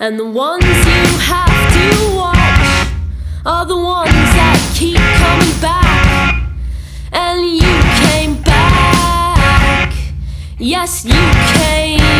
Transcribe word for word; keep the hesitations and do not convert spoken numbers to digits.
And the ones you have to watch are the ones that keep coming back. And you came back. Yes, you came